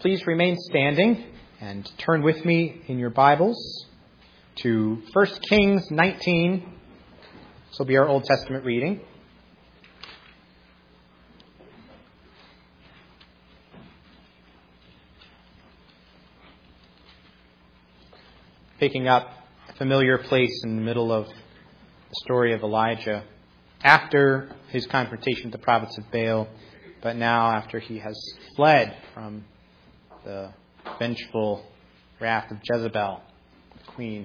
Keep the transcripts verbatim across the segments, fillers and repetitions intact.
Please remain standing and turn with me in your Bibles to First Kings nineteen. This will be our Old Testament reading. Picking up a familiar place in the middle of the story of Elijah after his confrontation with the prophets of Baal, but now after he has fled from the vengeful wrath of Jezebel, the queen.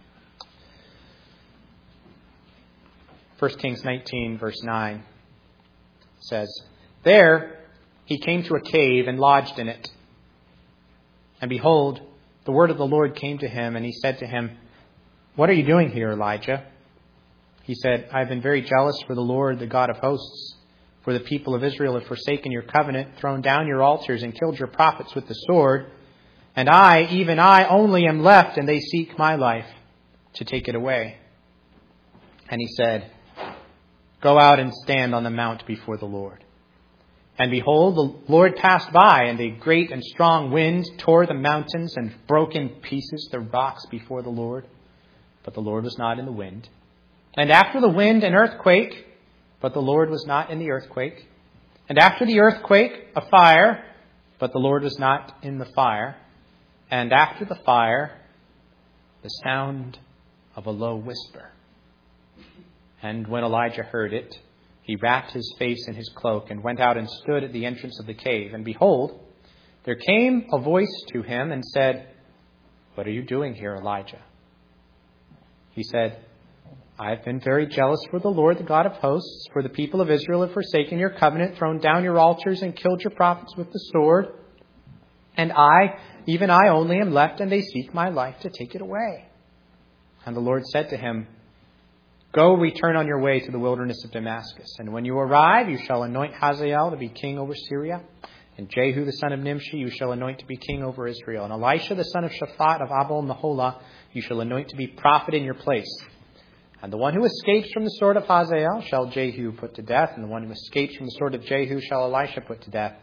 First Kings nineteen, verse nine says, "There he came to a cave and lodged in it. And behold, the word of the Lord came to him, and he said to him, 'What are you doing here, Elijah?' He said, 'I have been very jealous for the Lord, the God of hosts. For the people of Israel have forsaken your covenant, thrown down your altars, and killed your prophets with the sword. And I, even I only, am left, and they seek my life to take it away.' And he said, 'Go out and stand on the mount before the Lord.' And behold, the Lord passed by, and a great and strong wind tore the mountains and broke in pieces the rocks before the Lord. But the Lord was not in the wind. And after the wind, an earthquake, but the Lord was not in the earthquake. And after the earthquake, a fire, but the Lord was not in the fire. And after the fire, the sound of a low whisper. And when Elijah heard it, he wrapped his face in his cloak and went out and stood at the entrance of the cave. And behold, there came a voice to him and said, 'What are you doing here, Elijah?' He said, 'I have been very jealous for the Lord, the God of hosts, for the people of Israel have forsaken your covenant, thrown down your altars, and killed your prophets with the sword. And I, even I only, am left, and they seek my life to take it away.' And the Lord said to him, 'Go, return on your way to the wilderness of Damascus. And when you arrive, you shall anoint Hazael to be king over Syria. And Jehu, the son of Nimshi, you shall anoint to be king over Israel. And Elisha, the son of Shaphat of Abel-Meholah, you shall anoint to be prophet in your place. And the one who escapes from the sword of Hazael shall Jehu put to death, and the one who escapes from the sword of Jehu shall Elisha put to death.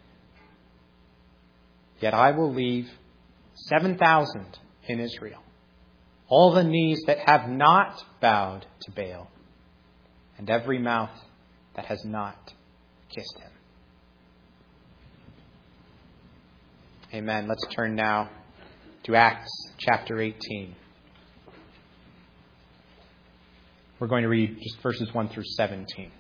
Yet I will leave seven thousand in Israel, all the knees that have not bowed to Baal, and every mouth that has not kissed him.'" Amen. Let's turn now to Acts chapter eighteen. We're going to read just verses one through seventeen.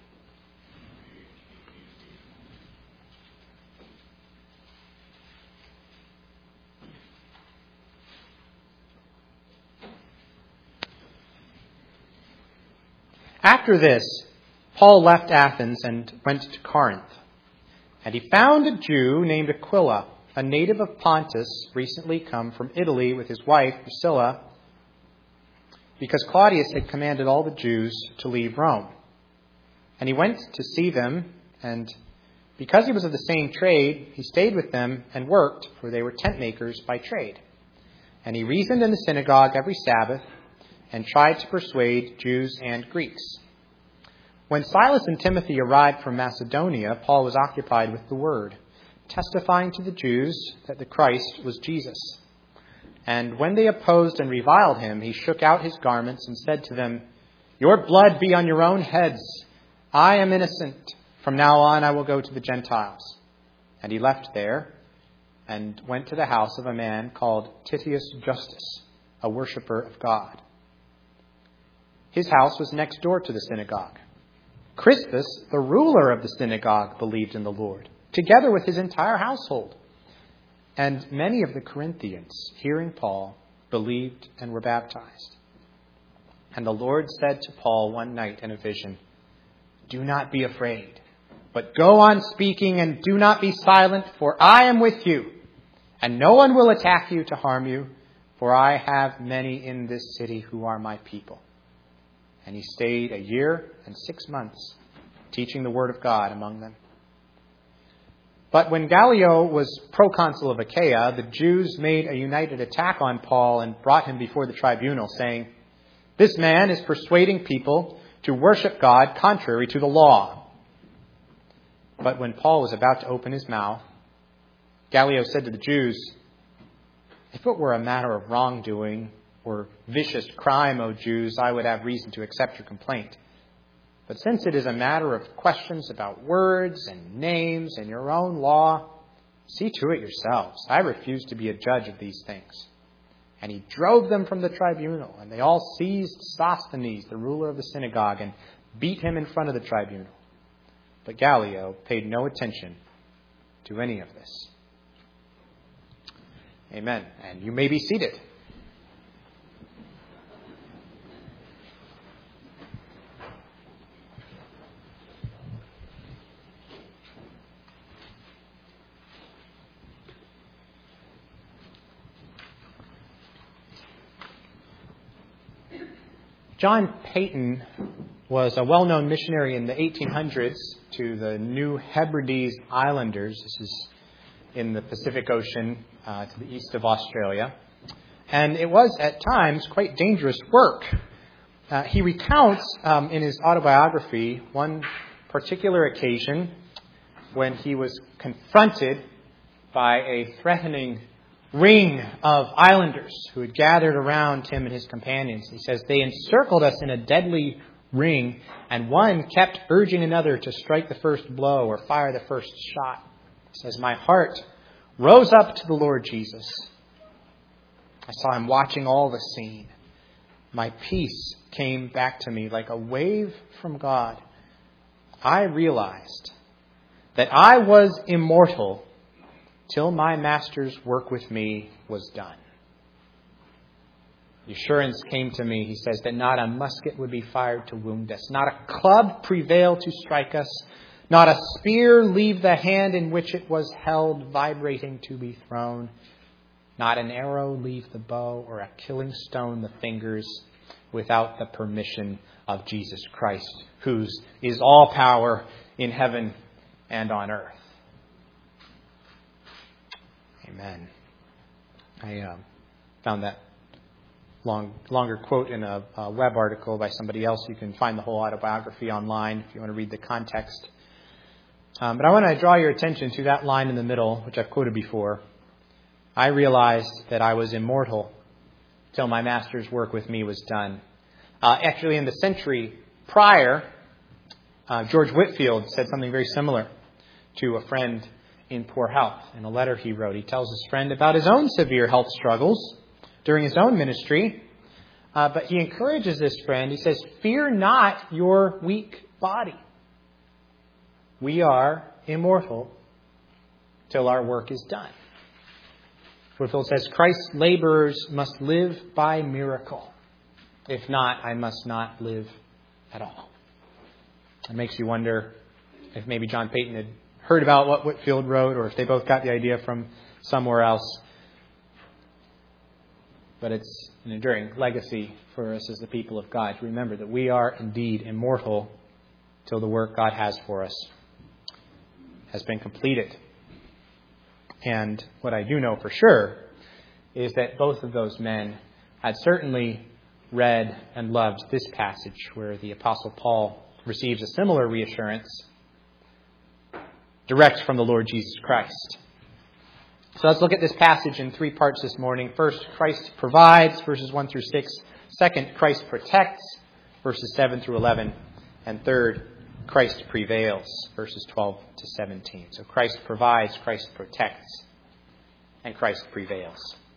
After this, Paul left Athens and went to Corinth. And he found a Jew named Aquila, a native of Pontus, recently come from Italy with his wife Priscilla, because Claudius had commanded all the Jews to leave Rome. And he went to see them, and because he was of the same trade, he stayed with them and worked, for they were tent makers by trade. And he reasoned in the synagogue every Sabbath, and tried to persuade Jews and Greeks. When Silas and Timothy arrived from Macedonia, Paul was occupied with the word, testifying to the Jews that the Christ was Jesus. And when they opposed and reviled him, he shook out his garments and said to them, "Your blood be on your own heads. I am innocent. From now on I will go to the Gentiles." And he left there and went to the house of a man called Titius Justus, a worshipper of God. His house was next door to the synagogue. Crispus, the ruler of the synagogue, believed in the Lord, together with his entire household. And many of the Corinthians, hearing Paul, believed and were baptized. And the Lord said to Paul one night in a vision, "Do not be afraid, but go on speaking and do not be silent, for I am with you, and no one will attack you to harm you, for I have many in this city who are my people." And he stayed a year and six months, teaching the word of God among them. But when Gallio was proconsul of Achaia, the Jews made a united attack on Paul and brought him before the tribunal, saying, "This man is persuading people to worship God contrary to the law." But when Paul was about to open his mouth, Gallio said to the Jews, "If it were a matter of wrongdoing or vicious crime, O Jews, I would have reason to accept your complaint. But since it is a matter of questions about words and names and your own law, see to it yourselves. I refuse to be a judge of these things." And he drove them from the tribunal, and they all seized Sosthenes, the ruler of the synagogue, and beat him in front of the tribunal. But Gallio paid no attention to any of this. Amen. And you may be seated. John Paton was a well-known missionary in the eighteen hundreds to the New Hebrides Islanders. This is in the Pacific Ocean uh, to the east of Australia. And it was, at times, quite dangerous work. Uh, he recounts um, in his autobiography one particular occasion when he was confronted by a threatening ring of islanders who had gathered around him and his companions. He says, "They encircled us in a deadly ring, and one kept urging another to strike the first blow or fire the first shot." He says, "My heart rose up to the Lord Jesus. I saw him watching all the scene. My peace came back to me like a wave from God. I realized that I was immortal till my master's work with me was done. The assurance came to me," he says, "that not a musket would be fired to wound us, not a club prevail to strike us, not a spear leave the hand in which it was held vibrating to be thrown, not an arrow leave the bow, or a killing stone the fingers, without the permission of Jesus Christ, whose is all power in heaven and on earth." Amen. I uh, found that long, longer quote in a, a web article by somebody else. You can find the whole autobiography online if you want to read the context. Um, but I want to draw your attention to that line in the middle, which I've quoted before. "I realized that I was immortal till my master's work with me was done." Uh, actually, in the century prior, uh, George Whitefield said something very similar to a friend in poor health. In a letter he wrote, he tells his friend about his own severe health struggles during his own ministry. Uh, but he encourages this friend. He says, "Fear not your weak body. We are immortal till our work is done." Whitefield says, "Christ's laborers must live by miracle. If not, I must not live at all." It makes you wonder if maybe John Paton had heard about what Whitefield wrote, or if they both got the idea from somewhere else. But it's an enduring legacy for us as the people of God to remember that we are indeed immortal till the work God has for us has been completed. And what I do know for sure is that both of those men had certainly read and loved this passage where the Apostle Paul receives a similar reassurance direct from the Lord Jesus Christ. So let's look at this passage in three parts this morning. First, Christ provides, verses one through six. Second, Christ protects, verses seven through eleven. And third, Christ prevails, verses twelve to seventeen. So Christ provides, Christ protects, and Christ prevails.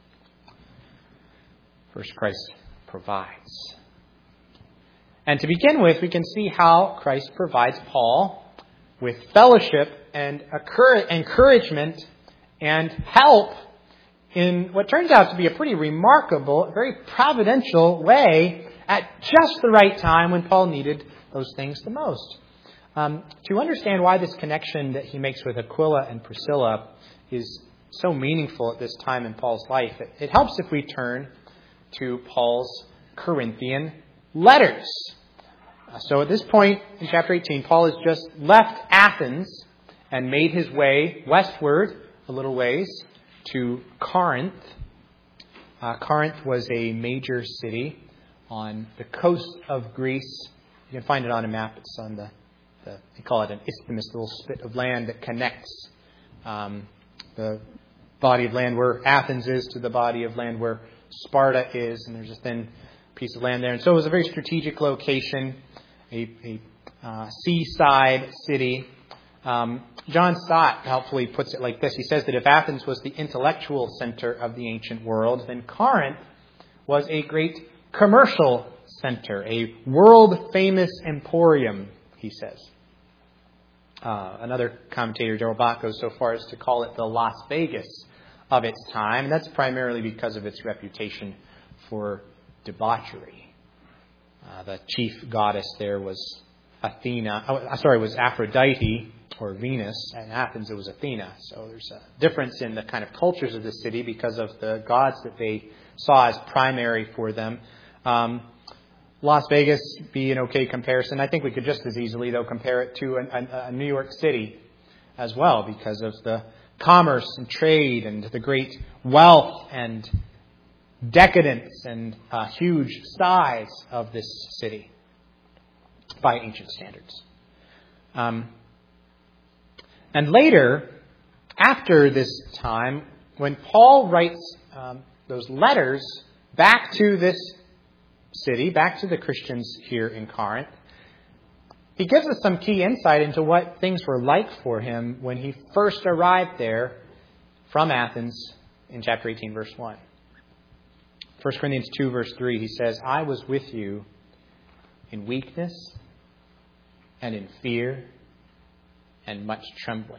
First, Christ provides. And to begin with, we can see how Christ provides Paul with fellowship and encouragement and help in what turns out to be a pretty remarkable, very providential way at just the right time when Paul needed those things the most. Um, to understand why this connection that he makes with Aquila and Priscilla is so meaningful at this time in Paul's life, it, it helps if we turn to Paul's Corinthian letters. Uh, so at this point in chapter eighteen, Paul has just left Athens and made his way westward a little ways to Corinth. Uh, Corinth was a major city on the coast of Greece. You can find it on a map. It's on the, the they call it an isthmus, a little spit of land that connects um, the body of land where Athens is to the body of land where Sparta is, and there's a thin piece of land there. And so it was a very strategic location, a, a uh, seaside city. Um, John Stott helpfully puts it like this. He says that if Athens was the intellectual center of the ancient world, then Corinth was a great commercial center, a world-famous emporium, he says. Uh, another commentator, Darrell Bach, goes so far as to call it the Las Vegas of its time, and that's primarily because of its reputation for debauchery. Uh, the chief goddess there was Athena, oh, sorry, was Aphrodite, or Venus. In Athens, it was Athena. So there's a difference in the kind of cultures of the city because of the gods that they saw as primary for them. Um, Las Vegas be an okay comparison. I think we could just as easily, though, compare it to a, a, a New York City as well because of the commerce and trade and the great wealth and decadence and uh, huge size of this city by ancient standards. Um, and later, after this time, when Paul writes um, those letters back to this city, back to the Christians here in Corinth, he gives us some key insight into what things were like for him when he first arrived there from Athens in chapter eighteen, verse one. First Corinthians two, verse three, he says, I was with you in weakness and in fear and much trembling.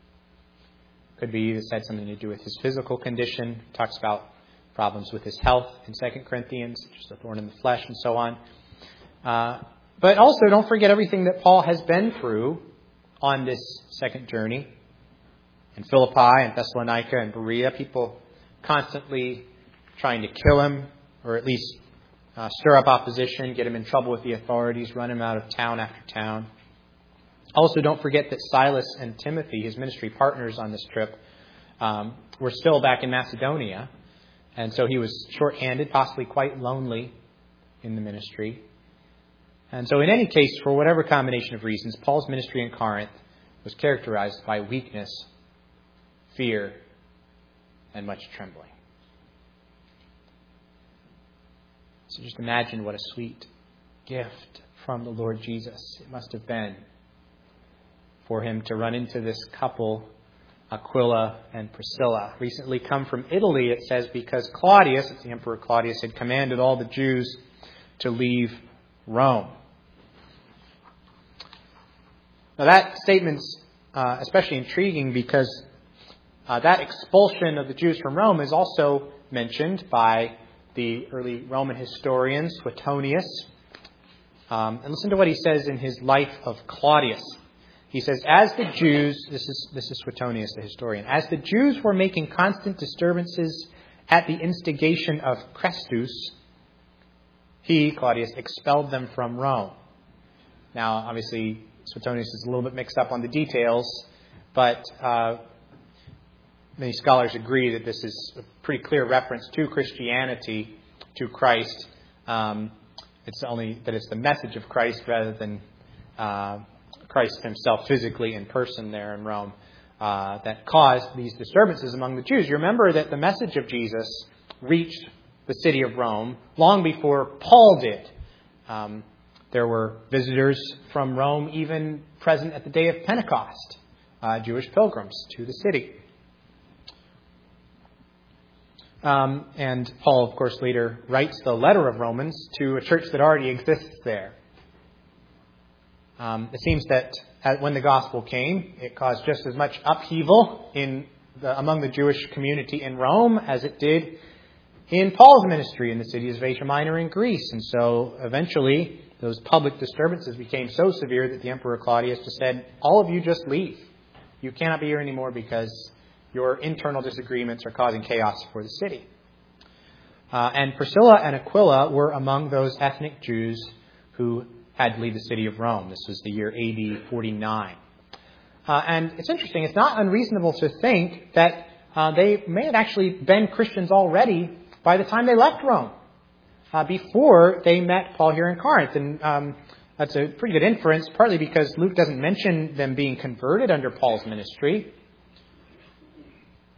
Could be this had something to do with his physical condition. He talks about problems with his health in Second Corinthians, just a thorn in the flesh and so on. Uh, but also don't forget everything that Paul has been through on this second journey. In Philippi and Thessalonica and Berea, people constantly trying to kill him or at least uh, stir up opposition, get him in trouble with the authorities, run him out of town after town. Also, don't forget that Silas and Timothy, his ministry partners on this trip, um, were still back in Macedonia. And so he was short-handed, possibly quite lonely in the ministry. And so in any case, for whatever combination of reasons, Paul's ministry in Corinth was characterized by weakness, fear, and much trembling. So just imagine what a sweet gift from the Lord Jesus it must have been for him to run into this couple, Aquila and Priscilla, recently come from Italy, it says, because Claudius, it's the Emperor Claudius, had commanded all the Jews to leave Rome. Now that statement's uh, especially intriguing because uh, that expulsion of the Jews from Rome is also mentioned by the early Roman historian Suetonius. Um, and listen to what he says in his Life of Claudius. He says, as the Jews, this is this is Suetonius, the historian, as the Jews were making constant disturbances at the instigation of Chrestus, he, Claudius, expelled them from Rome. Now, obviously, Suetonius is a little bit mixed up on the details, but uh, many scholars agree that this is a pretty clear reference to Christianity, to Christ. Um, it's only that it's the message of Christ rather than uh, Christ himself physically in person there in Rome uh, that caused these disturbances among the Jews. You remember that the message of Jesus reached the city of Rome long before Paul did. Um, there were visitors from Rome even present at the day of Pentecost, uh, Jewish pilgrims to the city. Um, and Paul, of course, later writes the letter of Romans to a church that already exists there. Um, it seems that when the gospel came, it caused just as much upheaval in the, among the Jewish community in Rome as it did in Paul's ministry in the cities of Asia Minor and Greece. And so eventually those public disturbances became so severe that the Emperor Claudius just said, all of you just leave. You cannot be here anymore because your internal disagreements are causing chaos for the city. Uh, and Priscilla and Aquila were among those ethnic Jews who had to leave the city of Rome. This was the year A D forty-nine. Uh, and it's interesting, it's not unreasonable to think that uh, they may have actually been Christians already by the time they left Rome, uh, before they met Paul here in Corinth. And um, that's a pretty good inference, partly because Luke doesn't mention them being converted under Paul's ministry.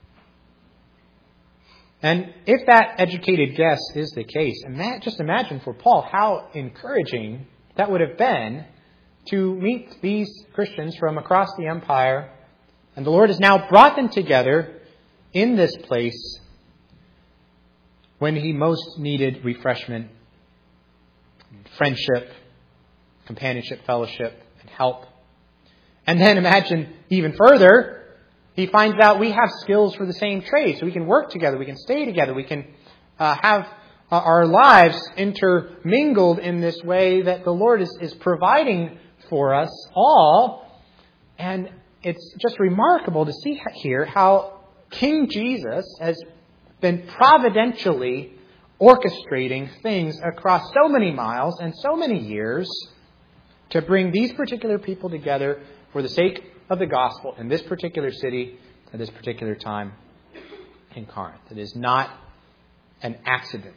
And if that educated guess is the case, and just imagine for Paul how encouraging that would have been to meet these Christians from across the empire. And the Lord has now brought them together in this place when he most needed refreshment, friendship, companionship, fellowship, and help. And then imagine even further, he finds out we have skills for the same trade, so we can work together, we can stay together, we can uh, have uh, our lives intermingled in this way that the Lord is, is providing for us all. And it's just remarkable to see here how King Jesus has been providentially orchestrating things across so many miles and so many years to bring these particular people together for the sake of the gospel in this particular city at this particular time in Corinth. It is not an accident.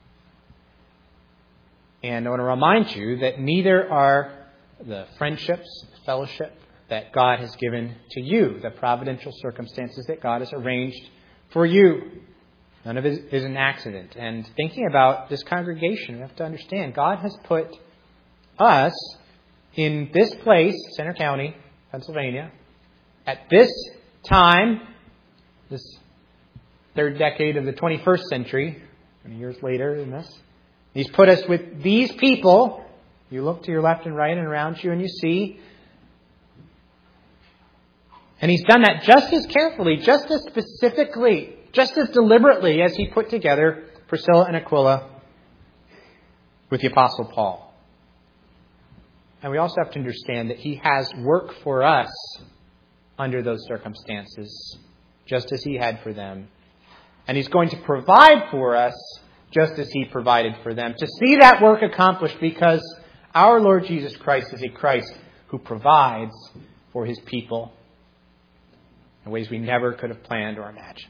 And I want to remind you that neither are the friendships, fellowship that God has given to you, the providential circumstances that God has arranged for you. None of it is an accident. And thinking about this congregation, we have to understand God has put us in this place, Center County, Pennsylvania, at this time, this third decade of the twenty-first century, many years later than this. He's put us with these people. You look to your left and right and around you and you see. And he's done that just as carefully, just as specifically, just as deliberately as he put together Priscilla and Aquila with the Apostle Paul. And we also have to understand that he has work for us under those circumstances, just as he had for them. And he's going to provide for us just as he provided for them, to see that work accomplished, because our Lord Jesus Christ is a Christ who provides for his people in ways we never could have planned or imagined.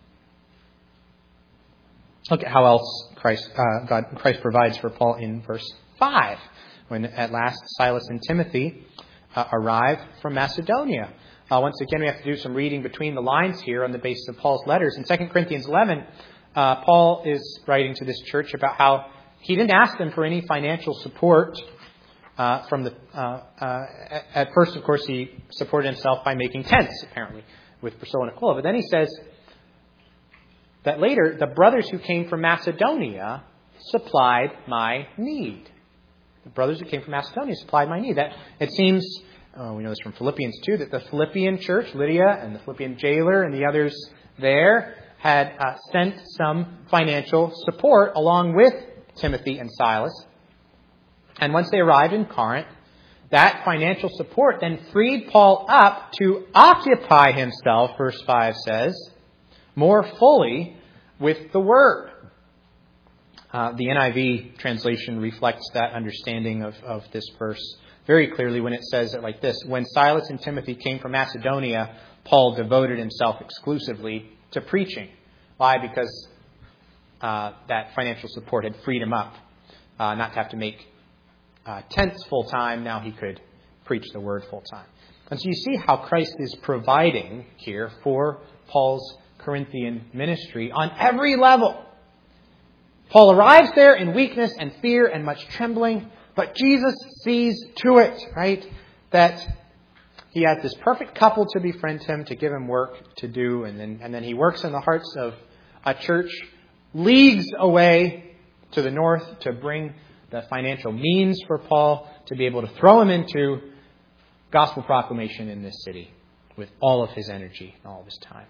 Look at how else Christ, uh, God, Christ provides for Paul in verse five. When at last Silas and Timothy uh, arrive from Macedonia. Uh, once again, we have to do some reading between the lines here on the basis of Paul's letters. In Second Corinthians eleven, uh, Paul is writing to this church about how he didn't ask them for any financial support uh, from the. Uh, uh, at first, of course, he supported himself by making tents, apparently, with Priscilla and Aquila. But then he says that later, the brothers who came from Macedonia supplied my need. The brothers who came from Macedonia supplied my need. That it seems, oh, we know this from Philippians too, that the Philippian church, Lydia and the Philippian jailer and the others there, had uh, sent some financial support along with Timothy and Silas. And once they arrived in Corinth, that financial support then freed Paul up to occupy himself, verse five says, more fully with the Word. Uh, the N I V translation reflects that understanding of, of this verse very clearly when it says it like this. When Silas and Timothy came from Macedonia, Paul devoted himself exclusively to preaching. Why? Because uh, that financial support had freed him up uh, not to have to make uh, tents full time. Now he could preach the word full time. And so you see how Christ is providing here for Paul's Corinthian ministry on every level. Paul arrives there in weakness and fear and much trembling, but Jesus sees to it, right, that he has this perfect couple to befriend him, to give him work to do, and then and then he works in the hearts of a church leagues away to the north to bring the financial means for Paul to be able to throw him into gospel proclamation in this city with all of his energy and all of his time.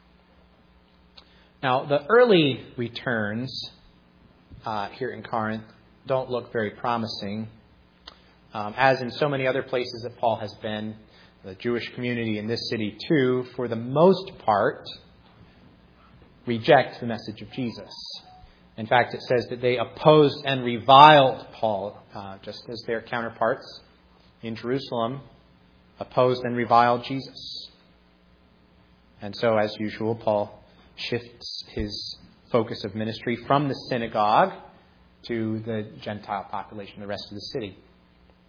Now, the early returns uh, here in Corinth don't look very promising. Um, as in so many other places that Paul has been, the Jewish community in this city too, for the most part, reject the message of Jesus. In fact, it says that they opposed and reviled Paul, uh, just as their counterparts in Jerusalem opposed and reviled Jesus. And so, as usual, Paul shifts his focus of ministry from the synagogue to the Gentile population, the rest of the city.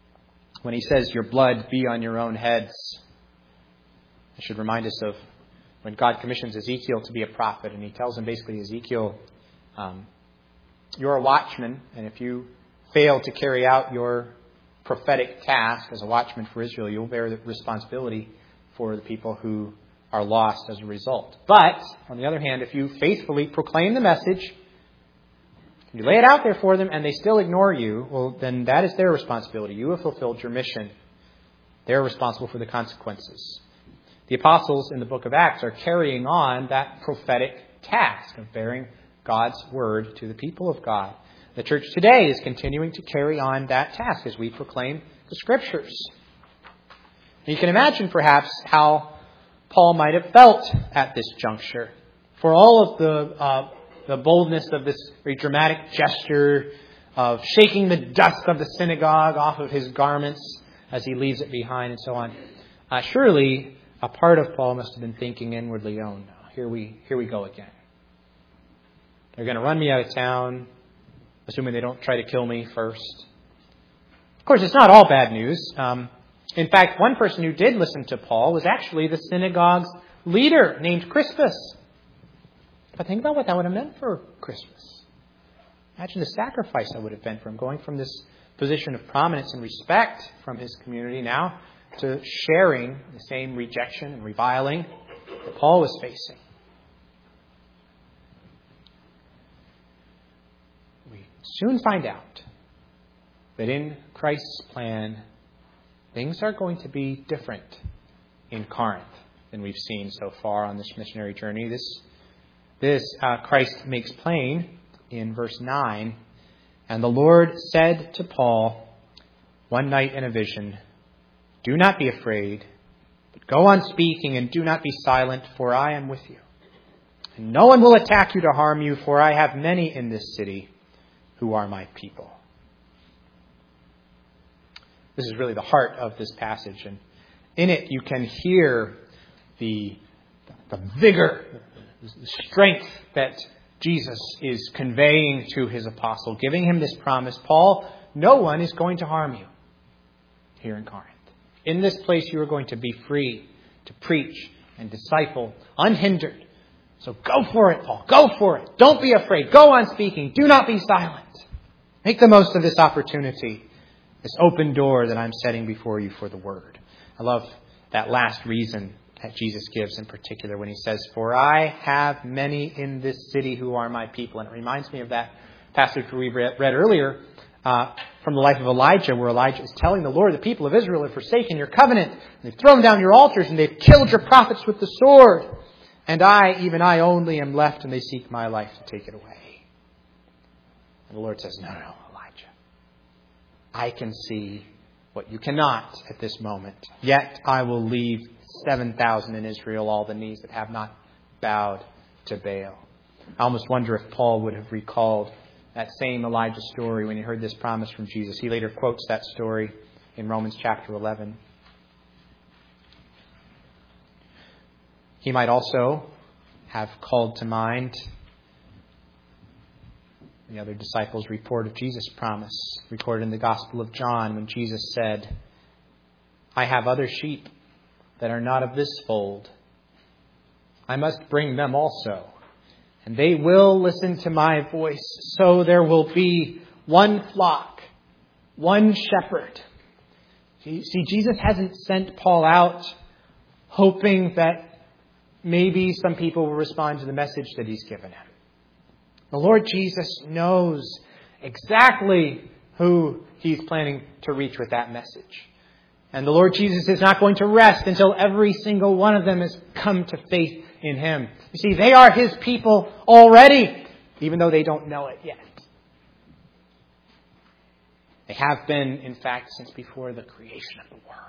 When he says, "Your blood be on your own heads," it should remind us of when God commissions Ezekiel to be a prophet, and he tells him basically, Ezekiel, um, you're a watchman, and if you fail to carry out your prophetic task as a watchman for Israel, you'll bear the responsibility for the people who are lost as a result. But, on the other hand, if you faithfully proclaim the message, you lay it out there for them, and they still ignore you, well, then that is their responsibility. You have fulfilled your mission. They're responsible for the consequences. The apostles in the book of Acts are carrying on that prophetic task of bearing God's word to the people of God. The church today is continuing to carry on that task as we proclaim the Scriptures. You can imagine, perhaps, how Paul might have felt at this juncture. For all of the uh, the boldness of this very dramatic gesture of shaking the dust of the synagogue off of his garments as he leaves it behind and so on, uh, surely a part of Paul must have been thinking inwardly, oh no, here we, here we go again. They're going to run me out of town, assuming they don't try to kill me first. Of course, it's not all bad news. Um, in fact, one person who did listen to Paul was actually the synagogue's leader named Crispus. But think about what that would have meant for Crispus. Imagine the sacrifice that would have been for him, going from this position of prominence and respect from his community now to sharing the same rejection and reviling that Paul was facing. We soon find out that in Christ's plan, things are going to be different in Corinth than we've seen so far on this missionary journey. This, this uh, Christ makes plain in verse nine. And the Lord said to Paul one night in a vision, do not be afraid, but go on speaking and do not be silent, for I am with you. And no one will attack you to harm you, for I have many in this city who are my people. This is really the heart of this passage. And in it you can hear the, the vigor, the strength that Jesus is conveying to his apostle, giving him this promise. Paul, no one is going to harm you here in Corinth. In this place you are going to be free to preach and disciple unhindered. So go for it, Paul. Go for it. Don't be afraid. Go on speaking. Do not be silent. Make the most of this opportunity, this open door that I'm setting before you for the word. I love that last reason that Jesus gives in particular when he says, for I have many in this city who are my people. And it reminds me of that passage we read, read earlier uh, from the life of Elijah, where Elijah is telling the Lord, the people of Israel have forsaken your covenant. They've thrown down your altars and they've killed your prophets with the sword. And I, even I only, am left, and they seek my life to take it away. And the Lord says, no, no, Elijah. I can see what you cannot at this moment. Yet I will leave seven thousand in Israel, all the knees that have not bowed to Baal. I almost wonder if Paul would have recalled that same Elijah story when he heard this promise from Jesus. He later quotes that story in Romans chapter eleven. He might also have called to mind the other disciples' report of Jesus' promise, recorded in the Gospel of John, when Jesus said, I have other sheep that are not of this fold. I must bring them also, and they will listen to my voice. So there will be one flock, one shepherd. See, Jesus hasn't sent Paul out hoping that maybe some people will respond to the message that he's given him. The Lord Jesus knows exactly who he's planning to reach with that message. And the Lord Jesus is not going to rest until every single one of them has come to faith in him. You see, they are his people already, even though they don't know it yet. They have been, in fact, since before the creation of the world.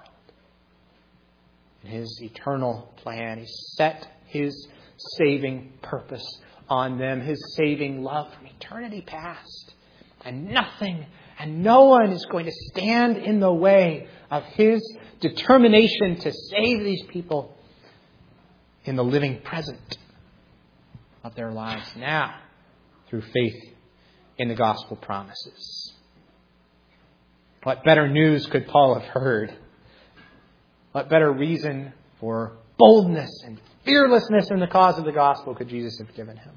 In his eternal plan, he set his saving purpose on them, his saving love from eternity past. And nothing and no one is going to stand in the way of his determination to save these people in the living present of their lives now through faith in the gospel promises. What better news could Paul have heard? What better reason for boldness and fearlessness in the cause of the gospel could Jesus have given him?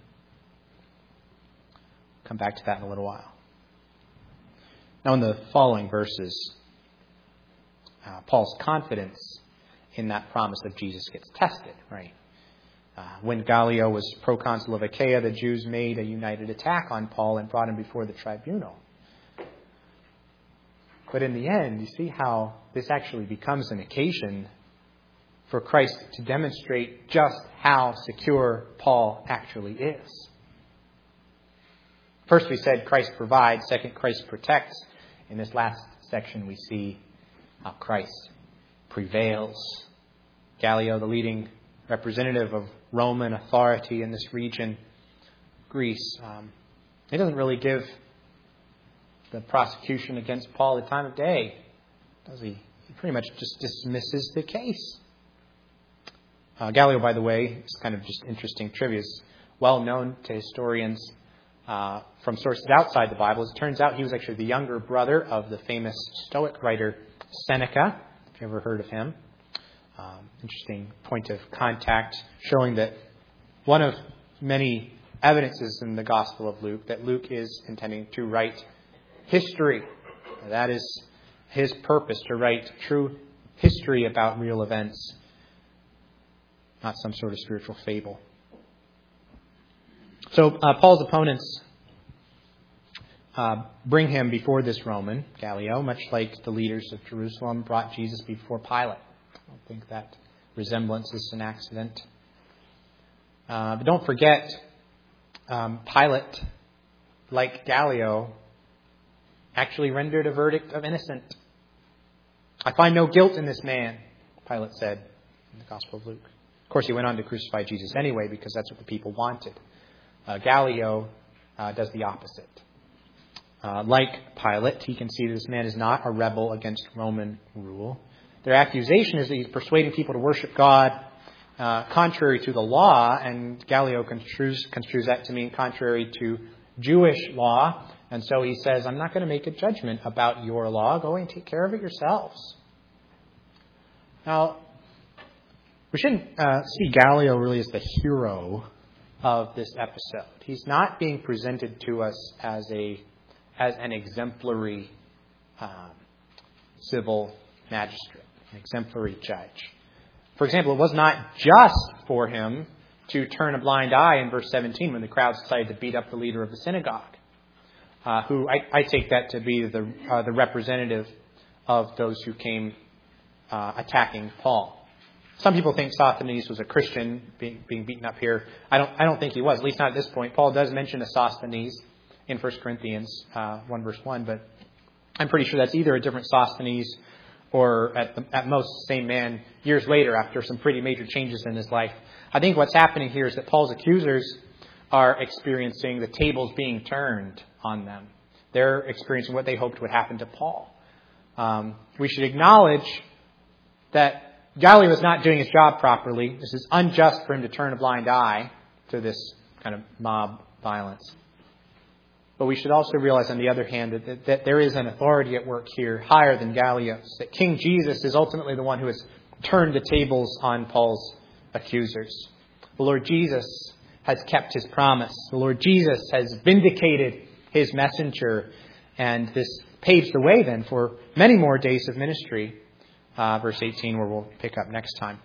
Come back to that in a little while. Now, in the following verses, uh, Paul's confidence in that promise of Jesus gets tested, right? Uh, when Gallio was proconsul of Achaia, the Jews made a united attack on Paul and brought him before the tribunal. But in the end, you see how this actually becomes an occasion for Christ to demonstrate just how secure Paul actually is. First, we said Christ provides. Second, Christ protects. In this last section, we see how Christ prevails. Gallio, the leading representative of Roman authority in this region, Greece, um, he doesn't really give the prosecution against Paul the time of day, does he? He pretty much just dismisses the case. Uh, Gallio, by the way, is kind of just interesting trivia, is well known to historians uh, from sources outside the Bible. As it turns out, he was actually the younger brother of the famous Stoic writer Seneca, if you ever heard of him. Um, interesting point of contact, showing that one of many evidences in the Gospel of Luke that Luke is intending to write history. That is his purpose, to write true history about real events, not some sort of spiritual fable. So uh, Paul's opponents uh, bring him before this Roman, Gallio, much like the leaders of Jerusalem brought Jesus before Pilate. I don't think that resemblance is an accident. Uh, but don't forget, um, Pilate, like Gallio, actually rendered a verdict of innocent. I find no guilt in this man, Pilate said in the Gospel of Luke. Of course, he went on to crucify Jesus anyway because that's what the people wanted. Uh, Gallio uh, does the opposite. Uh, like Pilate, he can see that this man is not a rebel against Roman rule. Their accusation is that he's persuading people to worship God uh, contrary to the law, and Gallio construes, construes that to mean contrary to Jewish law. And so he says, I'm not going to make a judgment about your law. Go and take care of it yourselves. Now, we shouldn't uh, see Gallio really as the hero of this episode. He's not being presented to us as a as an exemplary um, civil magistrate, an exemplary judge. For example, it was not just for him to turn a blind eye in verse seventeen when the crowds decided to beat up the leader of the synagogue, uh, who I, I take that to be the uh, the representative of those who came uh, attacking Paul. Some people think Sosthenes was a Christian being, being beaten up here. I don't I don't think he was, at least not at this point. Paul does mention a Sosthenes in First Corinthians uh, one verse one, but I'm pretty sure that's either a different Sosthenes or at, the, at most the same man years later after some pretty major changes in his life. I think what's happening here is that Paul's accusers are experiencing the tables being turned on them. They're experiencing what they hoped would happen to Paul. Um, we should acknowledge that Gallio is not doing his job properly. This is unjust for him to turn a blind eye to this kind of mob violence. But we should also realize, on the other hand, that, that, that there is an authority at work here higher than Gallio's. That King Jesus is ultimately the one who has turned the tables on Paul's accusers. The Lord Jesus has kept his promise. The Lord Jesus has vindicated his messenger. And this paves the way then for many more days of ministry. Uh, verse eighteen, where we'll pick up next time.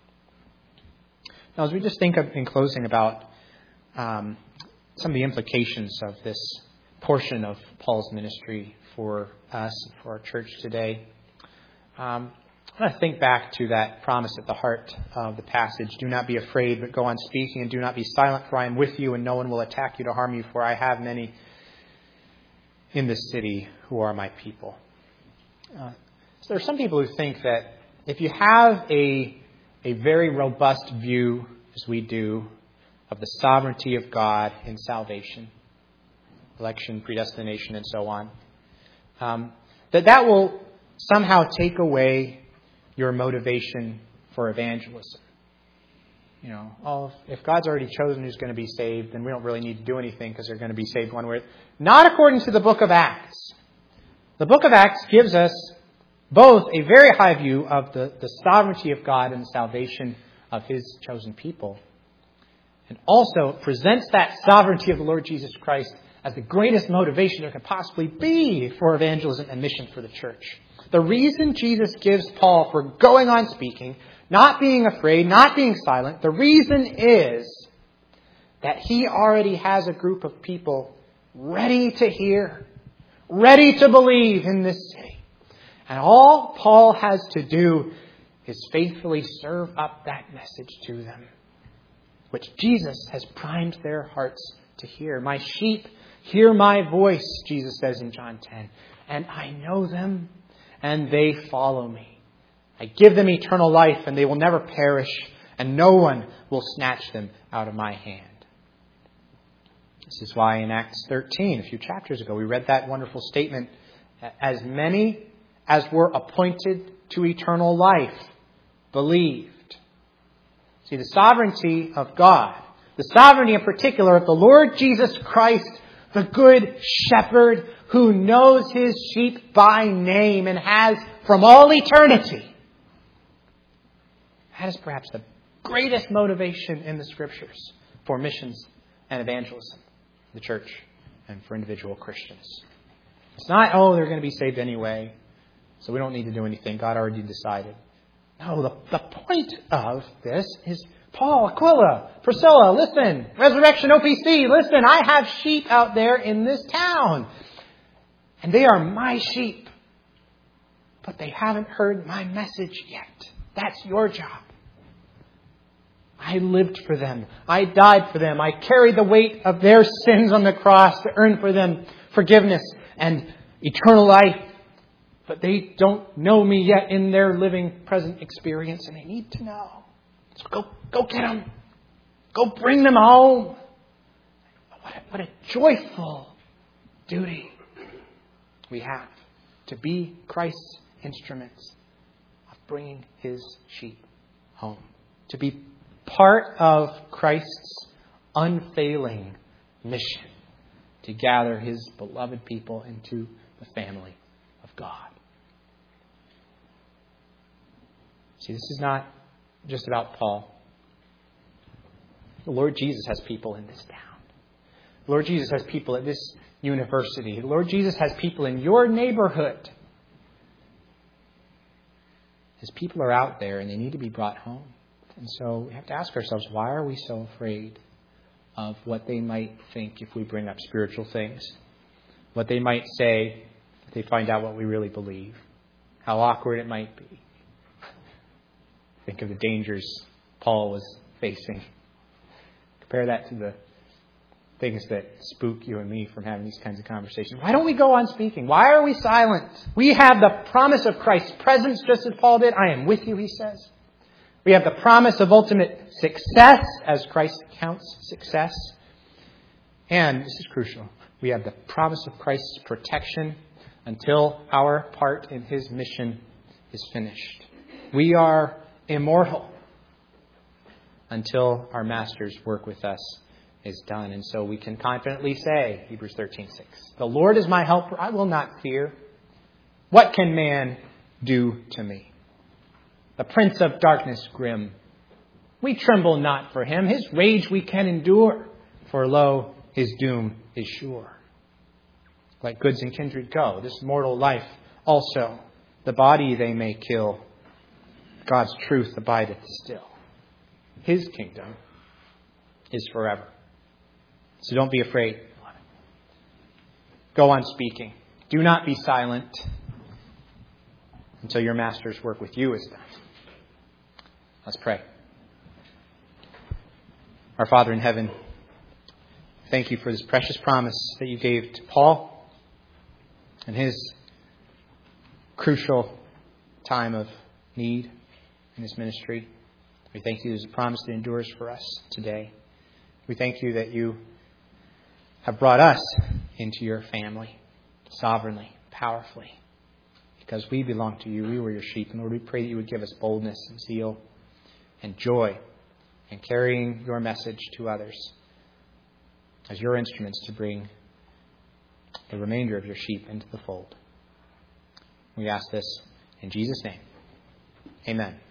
Now, as we just think of, in closing about um, some of the implications of this portion of Paul's ministry for us, for our church today, um, I want to think back to that promise at the heart of the passage. Do not be afraid, but go on speaking, and do not be silent, for I am with you, and no one will attack you to harm you, for I have many in this city who are my people. Uh, so there are some people who think that if you have a, a very robust view, as we do, of the sovereignty of God in salvation, election, predestination, and so on, um, that that will somehow take away your motivation for evangelism. You know, oh, if God's already chosen who's going to be saved, then we don't really need to do anything because they're going to be saved one way. Not according to the book of Acts. The book of Acts gives us both a very high view of the, the sovereignty of God and the salvation of His chosen people. And also presents that sovereignty of the Lord Jesus Christ as the greatest motivation there could possibly be for evangelism and mission for the church. The reason Jesus gives Paul for going on speaking, not being afraid, not being silent, the reason is that he already has a group of people ready to hear, ready to believe in this city. And all Paul has to do is faithfully serve up that message to them, which Jesus has primed their hearts to hear. My sheep hear my voice, Jesus says in John ten, and I know them and they follow me. I give them eternal life and they will never perish, and no one will snatch them out of my hand. This is why in Acts thirteen, a few chapters ago, we read that wonderful statement, as many as were appointed to eternal life believed. See, the sovereignty of God, the sovereignty in particular of the Lord Jesus Christ, the good shepherd who knows his sheep by name and has from all eternity. That is perhaps the greatest motivation in the Scriptures for missions and evangelism, the church, and for individual Christians. It's not, oh, they're going to be saved anyway, so we don't need to do anything. God already decided. No, the, the point of this is, Paul, Aquila, Priscilla, listen. Resurrection O P C, listen. I have sheep out there in this town. And they are my sheep. But they haven't heard my message yet. That's your job. I lived for them. I died for them. I carried the weight of their sins on the cross to earn for them forgiveness and eternal life. But they don't know me yet in their living present experience, and they need to know. So go, go get them. Go bring them home. What a, what a joyful duty we have to be Christ's instruments of bringing His sheep home. To be part of Christ's unfailing mission to gather His beloved people into the family of God. See, this is not just about Paul. The Lord Jesus has people in this town. The Lord Jesus has people at this university. The Lord Jesus has people in your neighborhood. His people are out there and they need to be brought home. And so we have to ask ourselves, why are we so afraid of what they might think if we bring up spiritual things? What they might say if they find out what we really believe? How awkward it might be. Think of the dangers Paul was facing. Compare that to the things that spook you and me from having these kinds of conversations. Why don't we go on speaking? Why are we silent? We have the promise of Christ's presence, just as Paul did. I am with you, he says. We have the promise of ultimate success, as Christ counts success. And, this is crucial, we have the promise of Christ's protection until our part in His mission is finished. We are immortal until our Master's work with us is done. And so we can confidently say, Hebrews thirteen six, the Lord is my helper, I will not fear. What can man do to me? The prince of darkness grim, we tremble not for him. His rage we can endure, for lo, his doom is sure. Like goods and kindred go, this mortal life also, the body they may kill. God's truth abideth still. His kingdom is forever. So don't be afraid. Go on speaking. Do not be silent until your Master's work with you is done. Let's pray. Our Father in heaven, thank you for this precious promise that you gave to Paul and his crucial time of need in his ministry. We thank you there's a promise that endures for us today. We thank you that you have brought us into your family sovereignly, powerfully, because we belong to you. We were your sheep. And Lord, we pray that you would give us boldness and zeal and joy in carrying your message to others as your instruments to bring the remainder of your sheep into the fold. We ask this in Jesus' name. Amen.